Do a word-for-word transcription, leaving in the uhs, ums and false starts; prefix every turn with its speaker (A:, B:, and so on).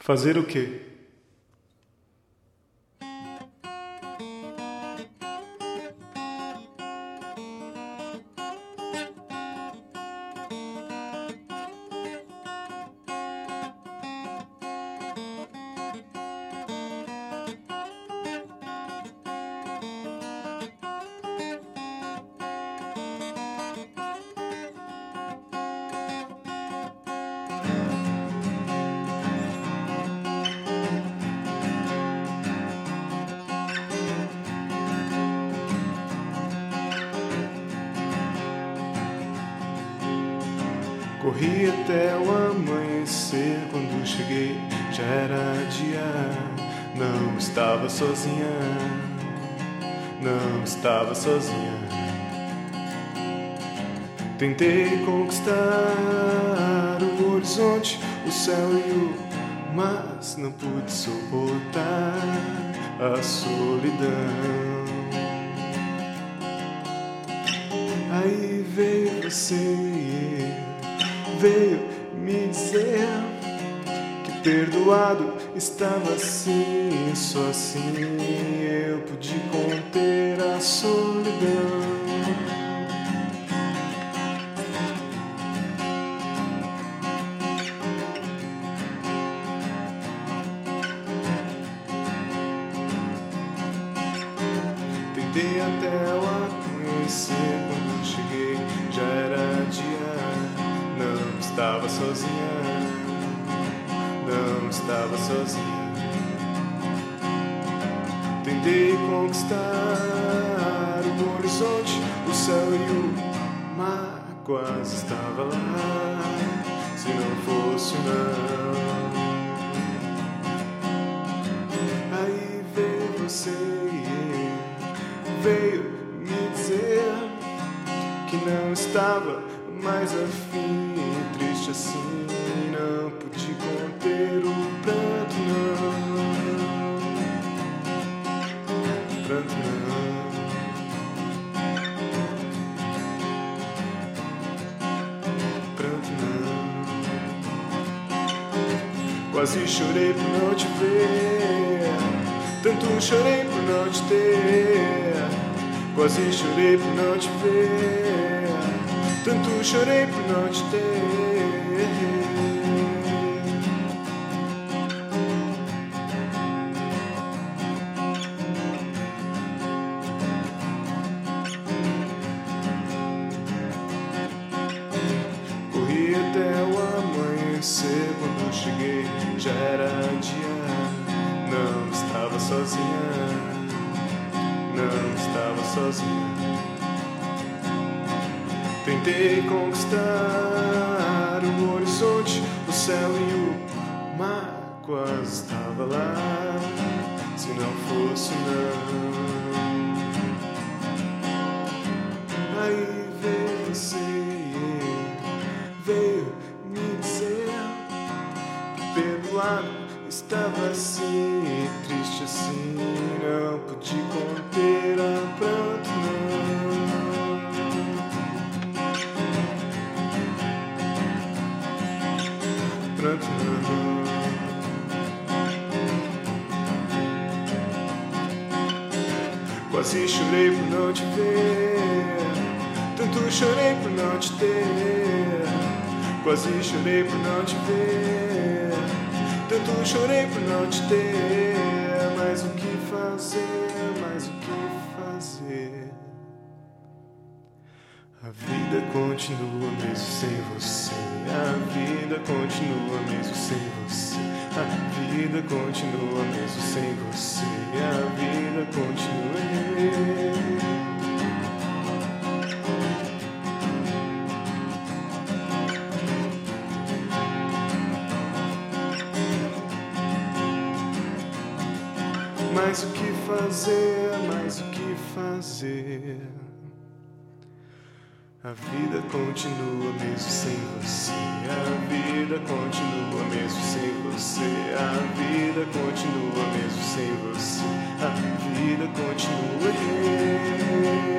A: Fazer o quê? Corri até o amanhecer, quando cheguei já era dia. Não estava sozinha, não estava sozinha. Tentei conquistar o horizonte, o céu e o mar, mas não pude suportar a solidão. Aí veio você, veio me dizer que perdoado estava assim, só assim eu pude conter a solidão. Tentei até o amanhecer, quando cheguei já era dia. Não estava sozinha, não estava sozinha. Tentei conquistar o horizonte, o céu e o mar, quase estava lá, se não fosse não. Aí veio você, veio me dizer que não estava mais afim, triste assim, não pude conter o pranto não, pranto não, pranto não. Quase chorei por não te ver, tanto chorei por não te ter. Quase chorei por não te ver, tanto chorei por não te ter. Corri até o amanhecer, quando cheguei já era dia. Não estava sozinha, não estava sozinha. Tentei conquistar o horizonte, o céu e o mar, quase estava lá, se não fosse não. Aí veio você, veio me dizer que perdoado estava assim, triste assim, não pude conter a pranto não. Pranto não. Quase chorei por não te ver, tanto chorei por não te ter. Quase chorei por não te ver, tanto chorei por não te ter. Mas o que fazer, mas o que fazer? A vida continua mesmo sem você, a vida continua mesmo sem você, a vida continua mesmo sem você, a vida continua. Mas o que fazer, mas o que fazer? A vida continua mesmo sem você, a vida continua mesmo sem você, a vida continua mesmo sem você, a vida continua.